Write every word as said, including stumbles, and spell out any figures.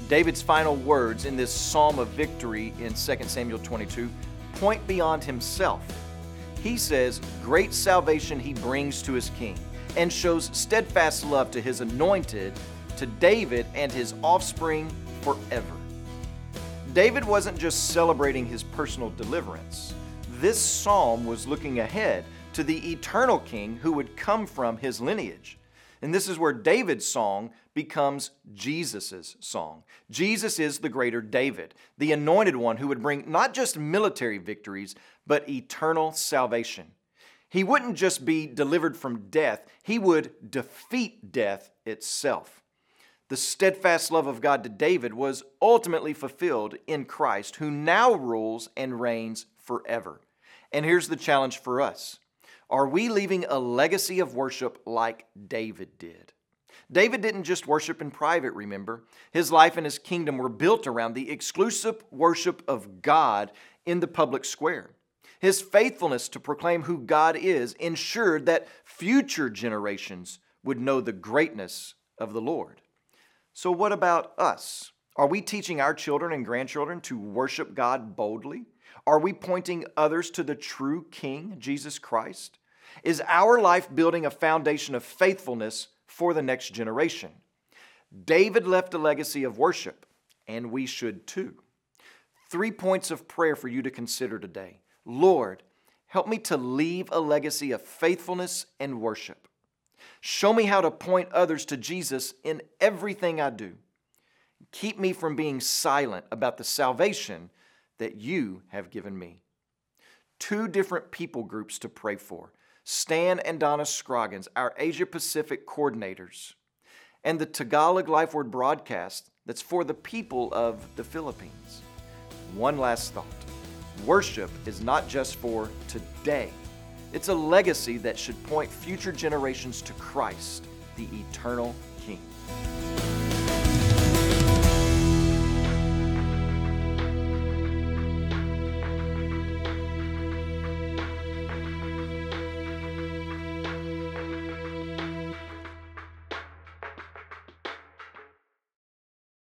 David's final words in this psalm of victory in Second Samuel twenty-two point beyond himself. He says, great salvation he brings to his king and shows steadfast love to his anointed, to David and his offspring forever. David wasn't just celebrating his personal deliverance. This psalm was looking ahead to the eternal king who would come from his lineage. And this is where David's song becomes Jesus' song. Jesus is the greater David, the anointed one who would bring not just military victories, but eternal salvation. He wouldn't just be delivered from death, he would defeat death itself. The steadfast love of God to David was ultimately fulfilled in Christ, who now rules and reigns forever. And here's the challenge for us. Are we leaving a legacy of worship like David did? David didn't just worship in private, remember. His life and his kingdom were built around the exclusive worship of God in the public square. His faithfulness to proclaim who God is ensured that future generations would know the greatness of the Lord. So what about us? Are we teaching our children and grandchildren to worship God boldly? Are we pointing others to the true King, Jesus Christ? Is our life building a foundation of faithfulness for the next generation? David left a legacy of worship, and we should too. Three points of prayer for you to consider today. Lord, help me to leave a legacy of faithfulness and worship. Show me how to point others to Jesus in everything I do. Keep me from being silent about the salvation that you have given me. Two different people groups to pray for. Stan and Donna Scroggins, our Asia Pacific coordinators, and the Tagalog Life Word broadcast that's for the people of the Philippines. One last thought. Worship is not just for today. It's a legacy that should point future generations to Christ, the eternal King.